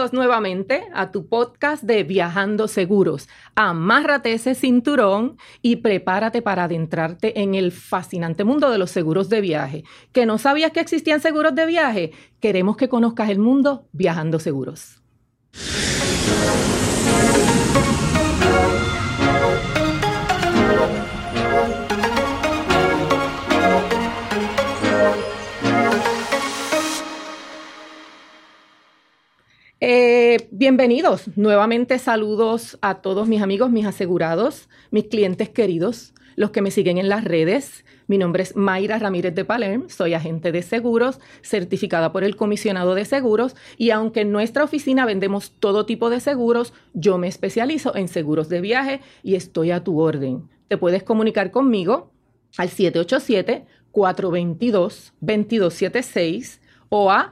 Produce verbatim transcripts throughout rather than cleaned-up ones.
Bienvenidos nuevamente a tu podcast de Viajando Seguros. Amárrate ese cinturón y prepárate para adentrarte en el fascinante mundo de los seguros de viaje. ¿Que no sabías que existían seguros de viaje? Queremos que conozcas el mundo Viajando Seguros. Eh, bienvenidos. Nuevamente saludos a todos mis amigos, mis asegurados, mis clientes queridos, los que me siguen en las redes. Mi nombre es Mayra Ramírez de Palerm, soy agente de seguros, certificada por el comisionado de seguros, y aunque en nuestra oficina vendemos todo tipo de seguros, yo me especializo en seguros de viaje y estoy a tu orden. Te puedes comunicar conmigo al siete ocho siete, cuatro dos dos, dos dos siete seis o a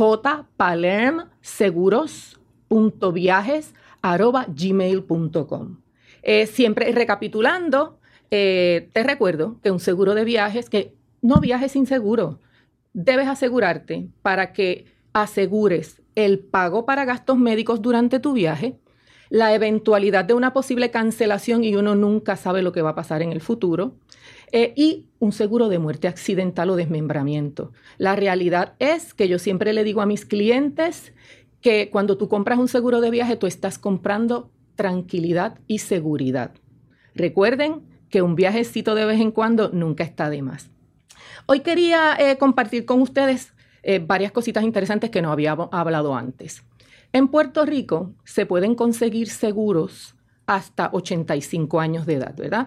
jpalermseguros punto viajes arroba gmail punto com. Eh, siempre recapitulando, eh, te recuerdo que un seguro de viajes, que no viajes sin seguro. Debes asegurarte para que asegures el pago para gastos médicos durante tu viaje, la eventualidad de una posible cancelación y uno nunca sabe lo que va a pasar en el futuro, eh, y un seguro de muerte accidental o desmembramiento. La realidad es que yo siempre le digo a mis clientes que cuando tú compras un seguro de viaje, tú estás comprando tranquilidad y seguridad. Recuerden que un viajecito de vez en cuando nunca está de más. Hoy quería eh, compartir con ustedes eh, varias cositas interesantes que no habíamos hablado antes. En Puerto Rico se pueden conseguir seguros hasta ochenta y cinco años de edad, ¿verdad?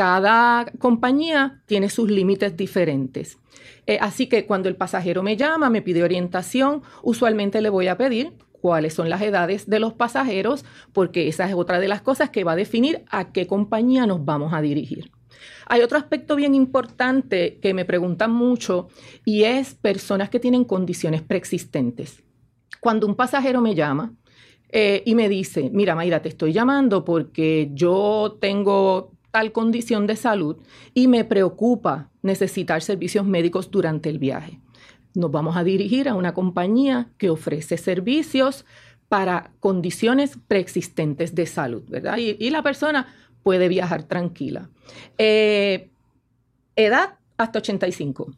Cada compañía tiene sus límites diferentes. Eh, así que cuando el pasajero me llama, me pide orientación, usualmente le voy a pedir cuáles son las edades de los pasajeros, porque esa es otra de las cosas que va a definir a qué compañía nos vamos a dirigir. Hay otro aspecto bien importante que me preguntan mucho y es personas que tienen condiciones preexistentes. Cuando un pasajero me llama eh, y me dice, mira Mayra, te estoy llamando porque yo tengo tal condición de salud y me preocupa necesitar servicios médicos durante el viaje. Nos vamos a dirigir a una compañía que ofrece servicios para condiciones preexistentes de salud, ¿verdad? Y, y la persona puede viajar tranquila. Eh, edad hasta ochenta y cinco.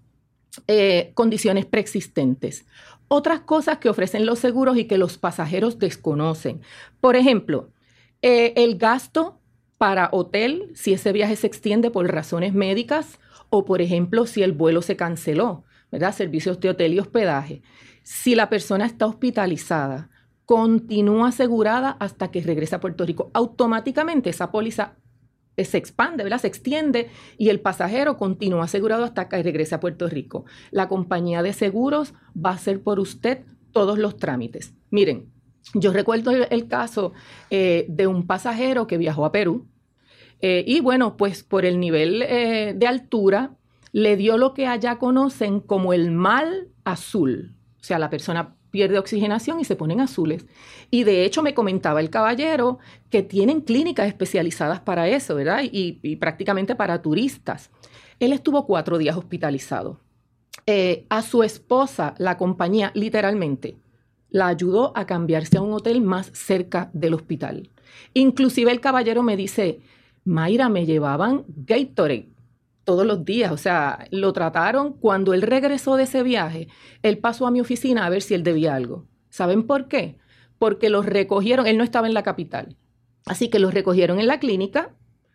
Eh, condiciones preexistentes. Otras cosas que ofrecen los seguros y que los pasajeros desconocen. Por ejemplo, eh, el gasto para hotel, si ese viaje se extiende por razones médicas o, por ejemplo, si el vuelo se canceló, ¿verdad? Servicios de hotel y hospedaje. Si la persona está hospitalizada, continúa asegurada hasta que regrese a Puerto Rico. Automáticamente esa póliza se expande, ¿verdad? Se extiende y el pasajero continúa asegurado hasta que regrese a Puerto Rico. La compañía de seguros va a hacer por usted todos los trámites. Miren, yo recuerdo el, el caso eh, de un pasajero que viajó a Perú eh, y bueno, pues por el nivel eh, de altura le dio lo que allá conocen como el mal azul. O sea, la persona pierde oxigenación y se ponen azules. Y de hecho me comentaba el caballero que tienen clínicas especializadas para eso, ¿verdad? Y, y prácticamente para turistas. Él estuvo cuatro días hospitalizado. Eh, a su esposa, la compañía, literalmente, la ayudó a cambiarse a un hotel más cerca del hospital. Inclusive el caballero me dice, Mayra, me llevaban Gatorade todos los días, o sea, lo trataron. Cuando él regresó de ese viaje, él pasó a mi oficina a ver si él debía algo. ¿Saben por qué? Porque los recogieron, él no estaba en la capital, así que los recogieron en la clínica,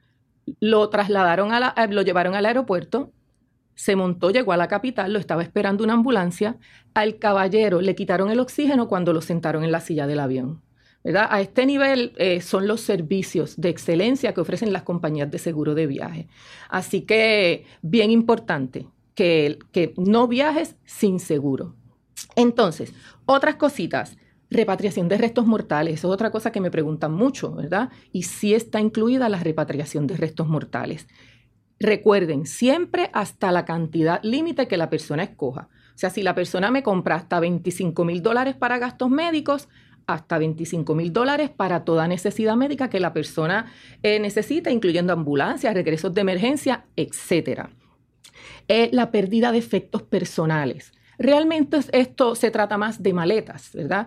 lo trasladaron, a la, lo llevaron al aeropuerto, se montó, llegó a la capital, lo estaba esperando una ambulancia, al caballero le quitaron el oxígeno cuando lo sentaron en la silla del avión, ¿verdad? A este nivel eh, son los servicios de excelencia que ofrecen las compañías de seguro de viaje. Así que bien importante que, que no viajes sin seguro. Entonces, otras cositas. Repatriación de restos mortales, eso es otra cosa que me preguntan mucho, ¿verdad? Y sí está incluida la repatriación de restos mortales. Recuerden, siempre hasta la cantidad límite que la persona escoja. O sea, si la persona me compra hasta veinticinco mil dólares para gastos médicos, hasta veinticinco mil dólares para toda necesidad médica que la persona eh, necesita, incluyendo ambulancias, regresos de emergencia, etcétera. Eh, la pérdida de efectos personales. Realmente esto se trata más de maletas, ¿verdad?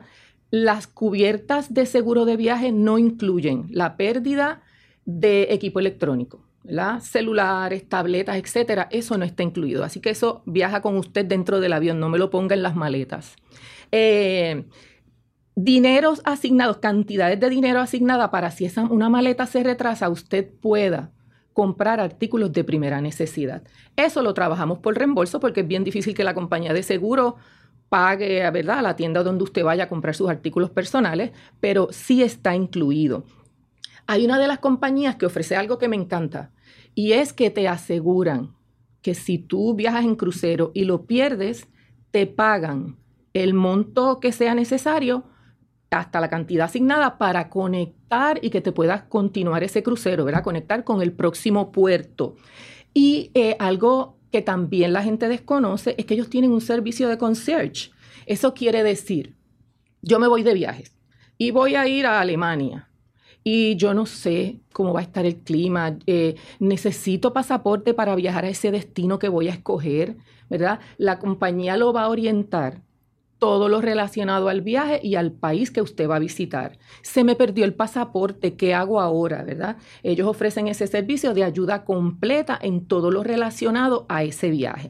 Las cubiertas de seguro de viaje no incluyen la pérdida de equipo electrónico, ¿verdad? Celulares, tabletas, etcétera. Eso no está incluido. Así que eso viaja con usted dentro del avión. No me lo ponga en las maletas. Eh, dineros asignados, cantidades de dinero asignada para si esa, una maleta se retrasa, usted pueda comprar artículos de primera necesidad. Eso lo trabajamos por reembolso porque es bien difícil que la compañía de seguro pague, ¿verdad?, a la tienda donde usted vaya a comprar sus artículos personales, pero sí está incluido. Hay una de las compañías que ofrece algo que me encanta y es que te aseguran que si tú viajas en crucero y lo pierdes, te pagan el monto que sea necesario hasta la cantidad asignada para conectar y que te puedas continuar ese crucero, ¿verdad? Conectar con el próximo puerto. Y eh, algo que también la gente desconoce es que ellos tienen un servicio de concierge. Eso quiere decir, yo me voy de viajes y voy a ir a Alemania y yo no sé cómo va a estar el clima, eh, necesito pasaporte para viajar a ese destino que voy a escoger, ¿verdad? La compañía lo va a orientar todo lo relacionado al viaje y al país que usted va a visitar. Se me perdió el pasaporte, ¿qué hago ahora, verdad? Ellos ofrecen ese servicio de ayuda completa en todo lo relacionado a ese viaje.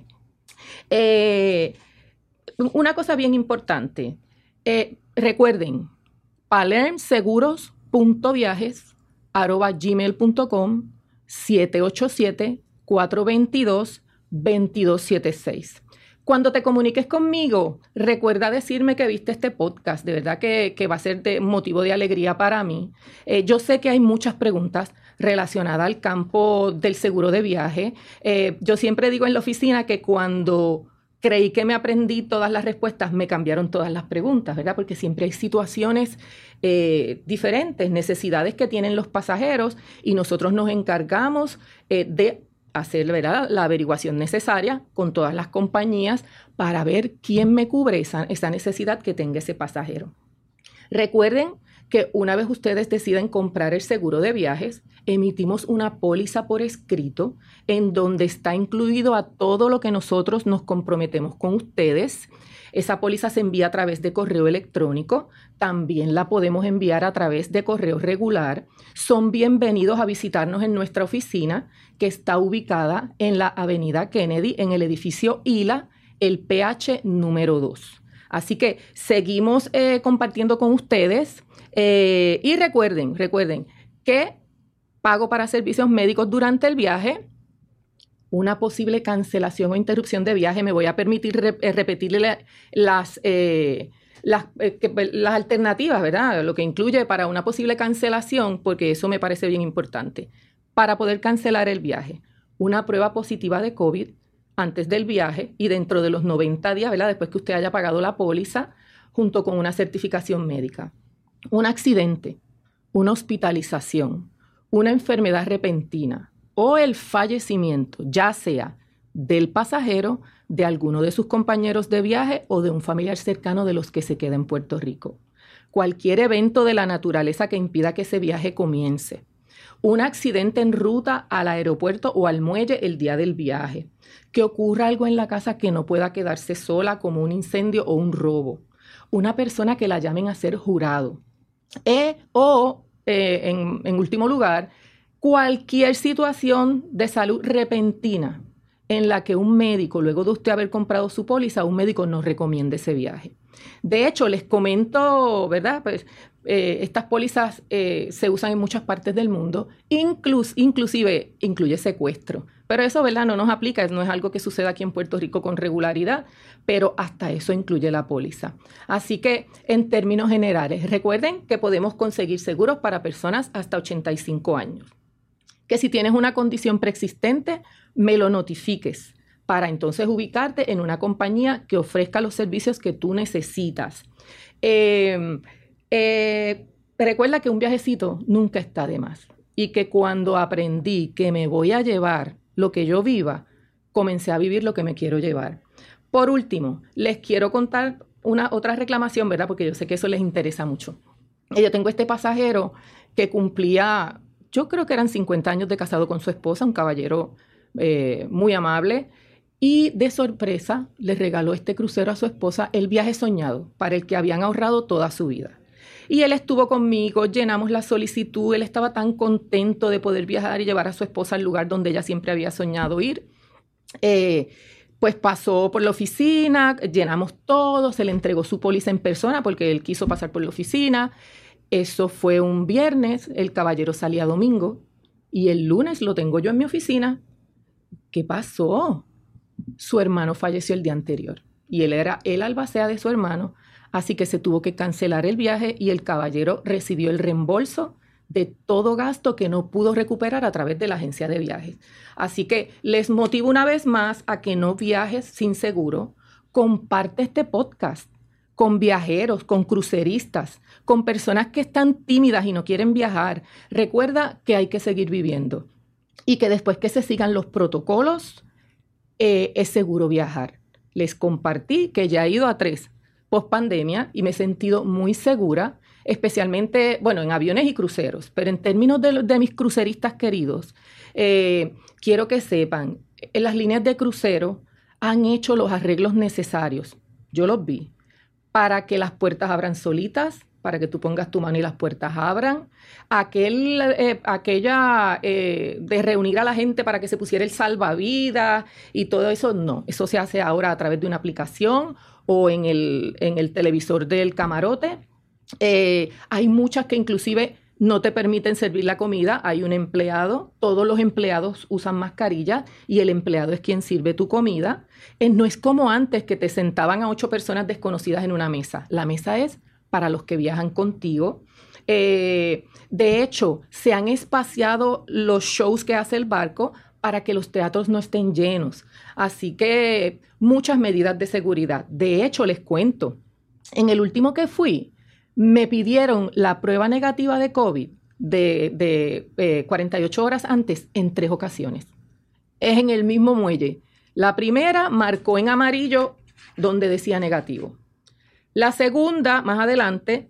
Eh, una cosa bien importante, eh, recuerden, palermseguros punto viajes arroba gmail punto com, siete ocho siete, cuatro dos dos, dos dos siete seis. Cuando te comuniques conmigo, recuerda decirme que viste este podcast. De verdad que, que va a ser de motivo de alegría para mí. Eh, yo sé que hay muchas preguntas relacionadas al campo del seguro de viaje. Eh, yo siempre digo en la oficina que cuando creí que me aprendí todas las respuestas, me cambiaron todas las preguntas, ¿verdad? Porque siempre hay situaciones eh, diferentes, necesidades que tienen los pasajeros y nosotros nos encargamos eh, de hacer, ¿verdad?, la averiguación necesaria con todas las compañías para ver quién me cubre esa, esa necesidad que tenga ese pasajero. Recuerden que una vez ustedes deciden comprar el seguro de viajes, emitimos una póliza por escrito en donde está incluido a todo lo que nosotros nos comprometemos con ustedes. Esa póliza se envía a través de correo electrónico, también la podemos enviar a través de correo regular. Son bienvenidos a visitarnos en nuestra oficina, que está ubicada en la avenida Kennedy, en el edificio I L A, el P H número dos. Así que seguimos eh, compartiendo con ustedes eh, y recuerden, recuerden que pago para servicios médicos durante el viaje, una posible cancelación o interrupción de viaje. Me voy a permitir re- repetirle las, eh, las, eh, que, las alternativas, ¿verdad? Lo que incluye para una posible cancelación, porque eso me parece bien importante. Para poder cancelar el viaje, una prueba positiva de COVID antes del viaje y dentro de los noventa días, ¿verdad?, después que usted haya pagado la póliza, junto con una certificación médica. Un accidente, una hospitalización, una enfermedad repentina o el fallecimiento, ya sea del pasajero, de alguno de sus compañeros de viaje o de un familiar cercano de los que se queda en Puerto Rico. Cualquier evento de la naturaleza que impida que ese viaje comience. Un accidente en ruta al aeropuerto o al muelle el día del viaje. Que ocurra algo en la casa que no pueda quedarse sola, como un incendio o un robo. Una persona que la llamen a ser jurado. E, o, eh, en, en último lugar, cualquier situación de salud repentina en la que un médico, luego de usted haber comprado su póliza, un médico nos recomiende ese viaje. De hecho, les comento, ¿verdad? Pues, eh, estas pólizas eh, se usan en muchas partes del mundo, inclus, inclusive incluye secuestro. Pero eso, ¿verdad?, no nos aplica, no es algo que suceda aquí en Puerto Rico con regularidad, pero hasta eso incluye la póliza. Así que, en términos generales, recuerden que podemos conseguir seguros para personas hasta ochenta y cinco años. Que si tienes una condición preexistente, me lo notifiques para entonces ubicarte en una compañía que ofrezca los servicios que tú necesitas. Eh, eh, recuerda que un viajecito nunca está de más y que cuando aprendí que me voy a llevar lo que yo viva, comencé a vivir lo que me quiero llevar. Por último, les quiero contar una otra reclamación, ¿verdad?, porque yo sé que eso les interesa mucho. Yo tengo este pasajero que cumplía, yo creo que eran cincuenta años de casado con su esposa, un caballero eh, muy amable, Y de sorpresa le regaló este crucero a su esposa, el viaje soñado, para el que habían ahorrado toda su vida. Y él estuvo conmigo, llenamos la solicitud, él estaba tan contento de poder viajar y llevar a su esposa al lugar donde ella siempre había soñado ir. Eh, pues pasó por la oficina, llenamos todo, se le entregó su póliza en persona porque él quiso pasar por la oficina. Eso fue un viernes, el caballero salía domingo y el lunes lo tengo yo en mi oficina. ¿Qué pasó? Su hermano falleció el día anterior y él era el albacea de su hermano, así que se tuvo que cancelar el viaje y el caballero recibió el reembolso de todo gasto que no pudo recuperar a través de la agencia de viajes. Así que les motivo una vez más a que no viajes sin seguro. Comparte este podcast con viajeros, con cruceristas, con personas que están tímidas y no quieren viajar. Recuerda que hay que seguir viviendo y que después que se sigan los protocolos, eh, es seguro viajar. Les compartí que ya he ido a tres post pandemia y me he sentido muy segura, especialmente, bueno, en aviones y cruceros, pero en términos de, de mis cruceristas queridos, eh, quiero que sepan, en las líneas de crucero han hecho los arreglos necesarios, yo los vi, para que las puertas abran solitas, para que tú pongas tu mano y las puertas abran, Aquel, eh, aquella eh, de reunir a la gente para que se pusiera el salvavidas y todo eso, no, eso se hace ahora a través de una aplicación o en el, en el televisor del camarote. Eh, hay muchas que inclusive no te permiten servir la comida, hay un empleado, todos los empleados usan mascarilla y el empleado es quien sirve tu comida. Eh, no es como antes que te sentaban a ocho personas desconocidas en una mesa, la mesa es para los que viajan contigo. Eh, de hecho, se han espaciado los shows que hace el barco para que los teatros no estén llenos. Así que muchas medidas de seguridad. De hecho, les cuento, en el último que fui, me pidieron la prueba negativa de COVID de, de eh, cuarenta y ocho horas antes en tres ocasiones. Es en el mismo muelle. La primera marcó en amarillo donde decía negativo. La segunda, más adelante,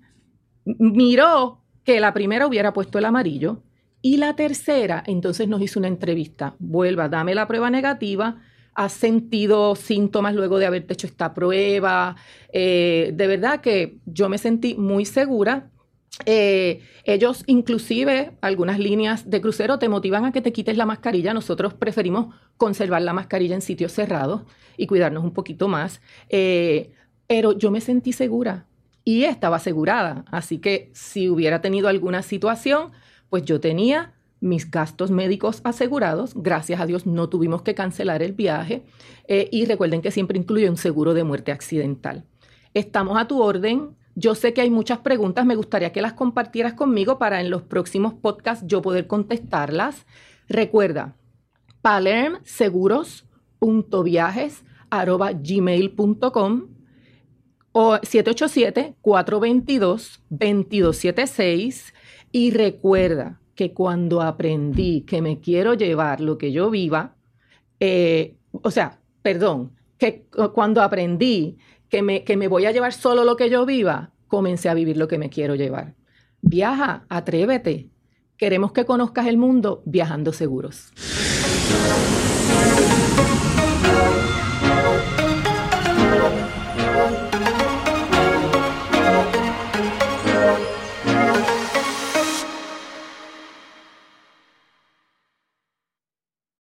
miró que la primera hubiera puesto el amarillo y la tercera, entonces nos hizo una entrevista. Vuelva, dame la prueba negativa. ¿Has sentido síntomas luego de haberte hecho esta prueba? Eh, de verdad que yo me sentí muy segura. Eh, ellos inclusive, algunas líneas de crucero te motivan a que te quites la mascarilla. Nosotros preferimos conservar la mascarilla en sitios cerrados y cuidarnos un poquito más. Eh, pero yo me sentí segura y estaba asegurada. Así que si hubiera tenido alguna situación, pues yo tenía mis gastos médicos asegurados. Gracias a Dios no tuvimos que cancelar el viaje. Eh, y recuerden que siempre incluye un seguro de muerte accidental. Estamos a tu orden. Yo sé que hay muchas preguntas. Me gustaría que las compartieras conmigo para en los próximos podcasts yo poder contestarlas. Recuerda, palermseguros punto viajes arroba gmail punto com o siete ocho siete, cuatro dos dos, dos dos siete seis. Y recuerda que cuando aprendí que me quiero llevar lo que yo viva, eh, o sea, perdón, que cuando aprendí que me, que me voy a llevar solo lo que yo viva, comencé a vivir lo que me quiero llevar. Viaja, atrévete. Queremos que conozcas el mundo viajando seguros.